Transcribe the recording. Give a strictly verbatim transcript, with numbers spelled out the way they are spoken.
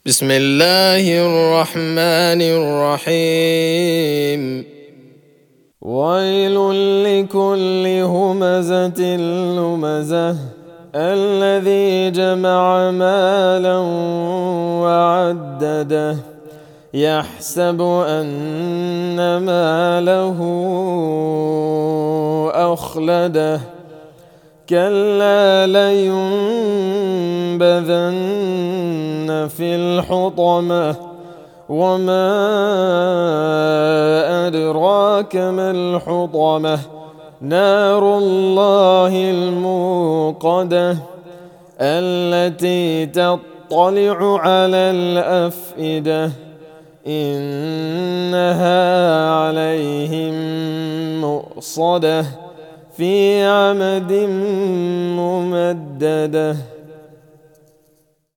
بسم الله الرحمن الرحيم. ويل لكل همزة لمزة الذي جمع مالا وعدده يحسب أن ماله أخلده كلا لينبذن في الحطمة وما أدراك ما الحطمة نار الله الموقدة التي تطلع على الأفئدة إنها عليهم مؤصدة في عمد ممددة.